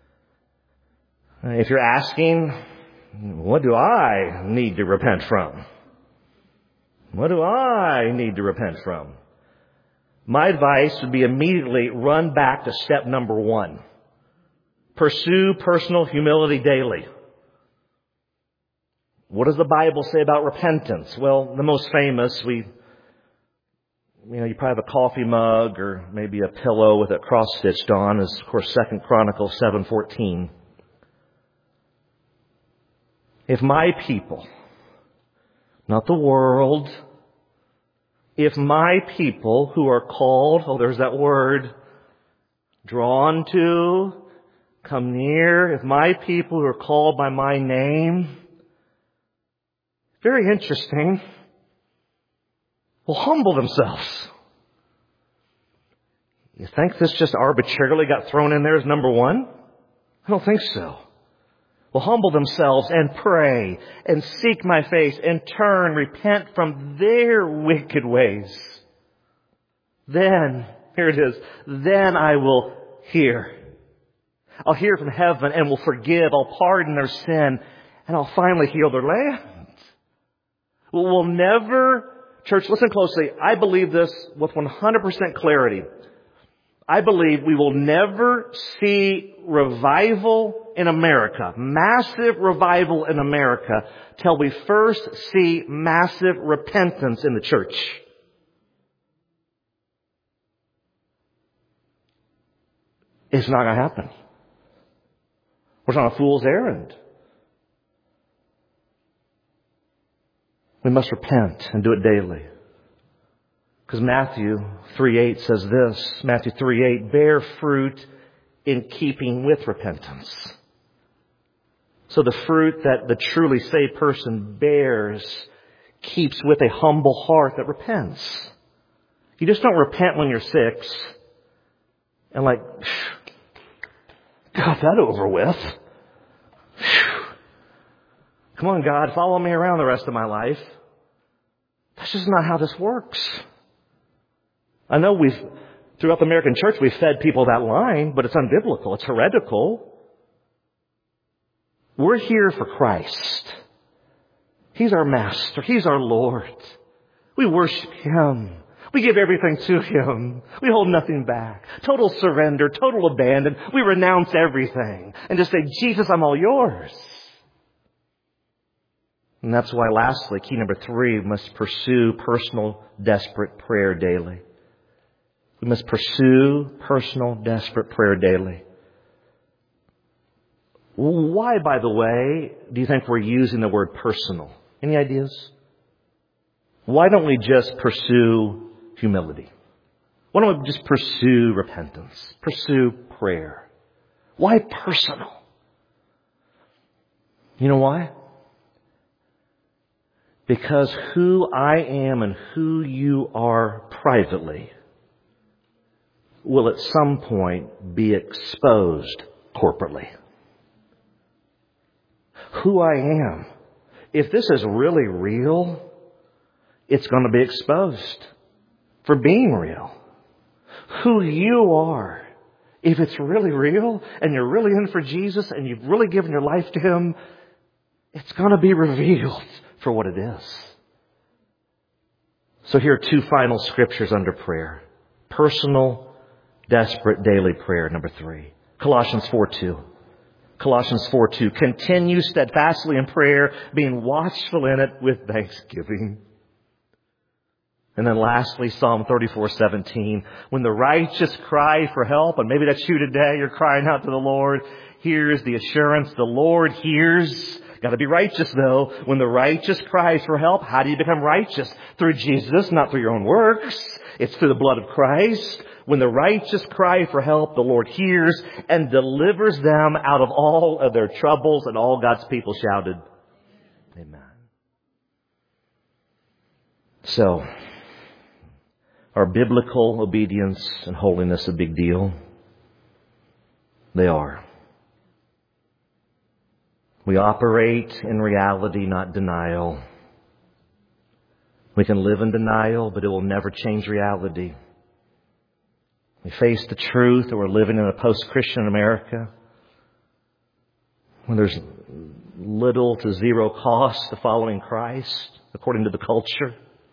If you're asking, what do I need to repent from? What do I need to repent from? My advice would be immediately run back to step number one. Pursue personal humility daily. What does the Bible say about repentance? Well, the most famous, we, you know, you probably have a coffee mug or maybe a pillow with it cross-stitched on, is, of course, Second Chronicles seven fourteen. If my people, not the world, if my people who are called, oh, there's that word, drawn to, come near, if my people who are called by my name, very interesting, will humble themselves. You think this just arbitrarily got thrown in there as number one? I don't think so. Will humble themselves and pray and seek my face and turn, repent from their wicked ways. Then, here it is, then I will hear. I'll hear from heaven and will forgive. I'll pardon their sin and I'll finally heal their land. We'll never, church, listen closely. I believe this with one hundred percent clarity. I believe we will never see revival in America, massive revival in America, till we first see massive repentance in the church. It's not going to happen. It's not a fool's errand. We must repent and do it daily. Because Matthew three eight says this, Matthew three eight, bear fruit in keeping with repentance. So the fruit that the truly saved person bears keeps with a humble heart that repents. You just don't repent when you're six and like, got that over with. Come on, God, follow me around the rest of my life. That's just not how this works. I know we've, throughout the American church, we've fed people that line, but it's unbiblical. It's heretical. We're here for Christ. He's our Master. He's our Lord. We worship Him. We give everything to Him. We hold nothing back. Total surrender, total abandon. We renounce everything and just say, Jesus, I'm all yours. And that's why, lastly, key number three, we must pursue personal, desperate prayer daily. We must pursue personal, desperate prayer daily. Why, by the way, do you think we're using the word personal? Any ideas? Why don't we just pursue humility? Why don't we just pursue repentance? Pursue prayer? Why personal? You know why? Because who I am and who you are privately will at some point be exposed corporately. Who I am. If this is really real, it's going to be exposed for being real. Who you are. If it's really real and you're really in for Jesus and you've really given your life to Him, it's going to be revealed for what it is. So here are two final scriptures under prayer. Personal, desperate, daily prayer, number three. Colossians four two. Colossians four two. Continue steadfastly in prayer, being watchful in it with thanksgiving. And then lastly, Psalm thirty-four seventeen. When the righteous cry for help, and maybe that's you today, you're crying out to the Lord, here's the assurance the Lord hears. Got to be righteous though. When the righteous cries for help, how do you become righteous? Through Jesus, not through your own works. It's through the blood of Christ. When the righteous cry for help, the Lord hears and delivers them out of all of their troubles. And all God's people shouted, Amen. So, are biblical obedience and holiness a big deal? They are. We operate in reality, not denial. We can live in denial, but it will never change reality. We face the truth that we're living in a post-Christian America when there's little to zero cost to following Christ, according to the culture.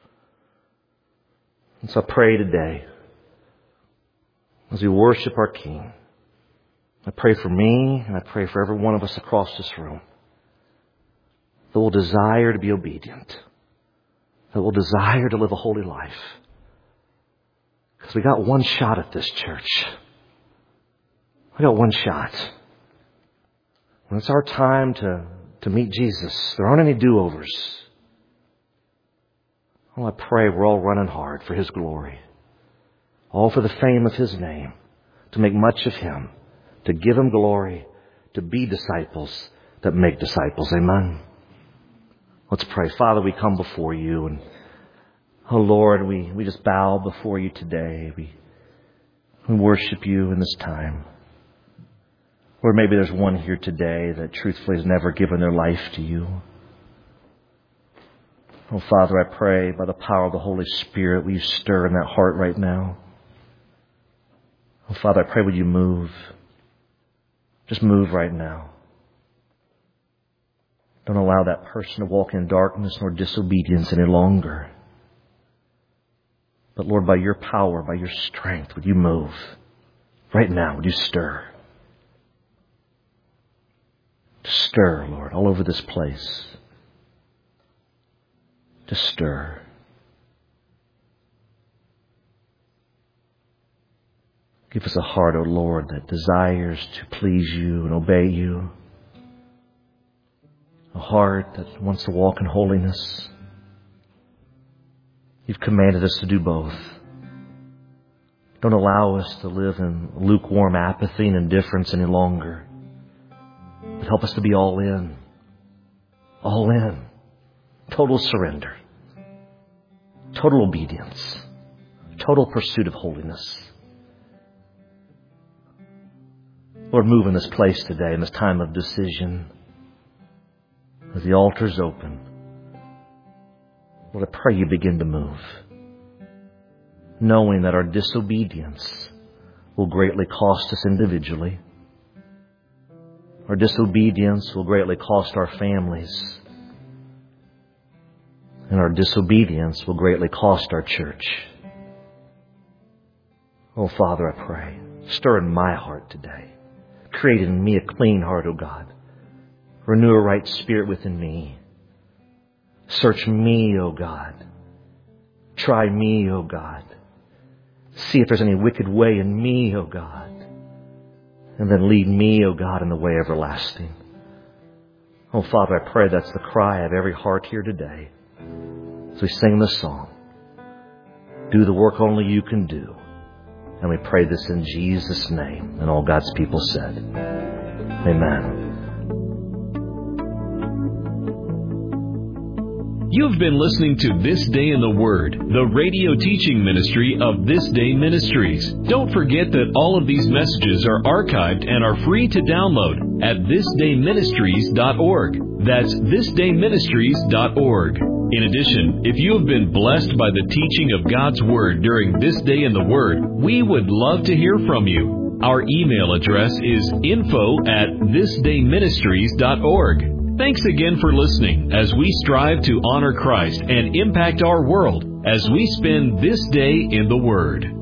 And so I pray today, as we worship our King, I pray for me and I pray for every one of us across this room that will desire to be obedient, that will desire to live a holy life. Because we got one shot at this, church. We got one shot. When it's our time to, to meet Jesus, there aren't any do-overs. Oh, I pray we're all running hard for His glory, all for the fame of His name, to make much of Him, to give Him glory, to be disciples that make disciples. Amen. Let's pray. Father, we come before You, and oh Lord, we, we just bow before You today. We, we worship You in this time. Or maybe there's one here today that truthfully has never given their life to You. Oh Father, I pray by the power of the Holy Spirit, will You stir in that heart right now? Oh Father, I pray will You move. Just move right now. Don't allow that person to walk in darkness nor disobedience any longer. But Lord, by Your power, by Your strength, would You move right now? Would You stir? Stir, Lord, all over this place. To stir. Give us a heart, O Lord, that desires to please You and obey You. A heart that wants to walk in holiness. You've commanded us to do both. Don't allow us to live in lukewarm apathy and indifference any longer. But help us to be all in. All in. Total surrender. Total obedience. Total pursuit of holiness. Lord, move in this place today, in this time of decision. As the altar's open, Lord, I pray You begin to move. Knowing that our disobedience will greatly cost us individually. Our disobedience will greatly cost our families. And our disobedience will greatly cost our church. Oh, Father, I pray, stir in my heart today. Create in me a clean heart, O God. Renew a right spirit within me. Search me, O God. Try me, O God. See if there's any wicked way in me, O God. And then lead me, O God, in the way everlasting. Oh, Father, I pray that's the cry of every heart here today. As we sing this song, do the work only you can do. And we pray this in Jesus' name. And all God's people said, amen. You've been listening to This Day in the Word, the radio teaching ministry of This Day Ministries. Don't forget that all of these messages are archived and are free to download at this day ministries dot org. That's this day ministries dot org. In addition, if you have been blessed by the teaching of God's Word during This Day in the Word, we would love to hear from you. Our email address is info at this day ministries dot org. Thanks again for listening as we strive to honor Christ and impact our world as we spend this day in the Word.